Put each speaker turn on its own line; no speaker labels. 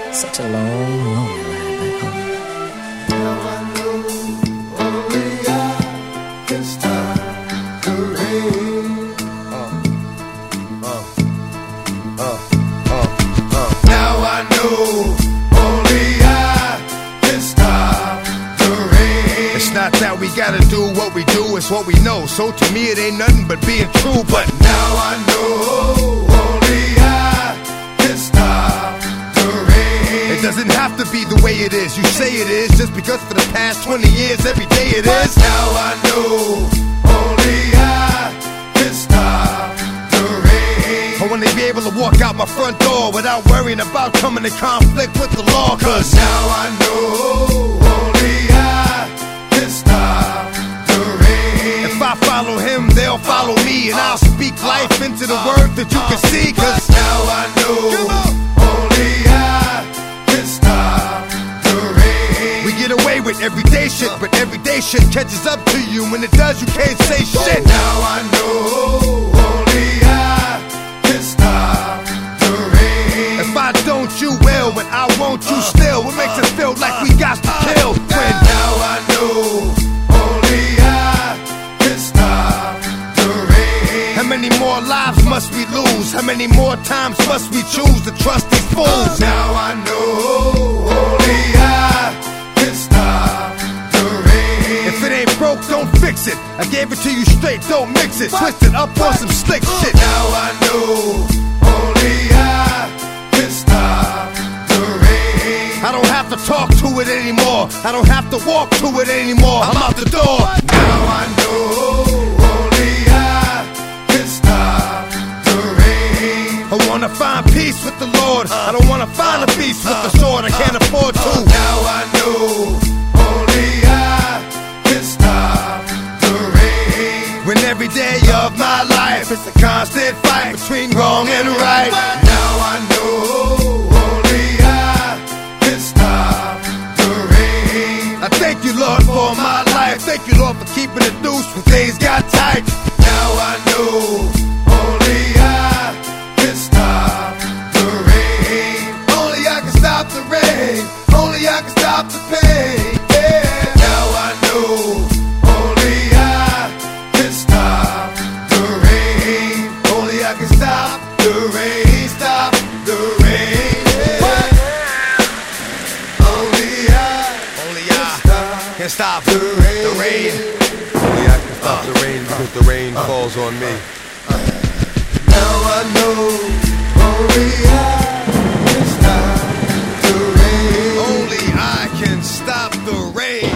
Such a long, lonely ride back home.
Now I know only I can stop the rain. Now I know only I can stop the rain.
It's not that we gotta do what we do, it's what we know. So to me it ain't nothing but being true. But
now I know only I can stop the rain.
it doesn't have to be the way it is. You say it is just because for the past 20 years every day it is.
Now I know only I can stop the rain.
I wanna be able to walk out my front door without worrying about coming in conflict with the law. Cause
now I know only I can stop the rain.
if I follow him, they'll follow me. And I'll speak life into the word that you can see. Cause
now I know only I can stop the rain.
we get away with everyday shit, but everyday shit catches up to you. When it does, you can't say shit.
Now I know only I can stop the rain.
If I don't, you will. When I won't, you still. What makes us feel like we got to kill? When
now I know only I can stop the rain.
how many more lives must we lose? How many more times must we choose to trust these fools?
Now I know only I can stop the rain.
If it ain't broke, don't fix it. I gave it to you straight, don't mix it. Twist it up on some slick shit.
Now I know only I can stop the rain.
I don't have to talk to it anymore. I don't have to walk to it anymore. I'm out the door.
Now I know only I can stop the rain.
I wanna find peace with the Lord. I don't wanna find a beast with the sword. I can't afford to.
Now I know only I can stop the rain.
When every day of my life it's a constant fight between wrong and right.
Now I know only I can stop the rain.
I thank you, Lord, for my life. Thank you, Lord, for keeping it loose when things got tight.
Now I know only I can stop the rain. Only I can stop the rain. Only I can stop the pain. Yeah. Now I know only I can stop the rain. Only I can stop the rain. Stop the rain. Yeah. Only I
Can't stop
the rain.
the rain.
Only I can stop the rain because the rain falls on me.
Now I know only I can stop the rain.
Only I can stop the rain.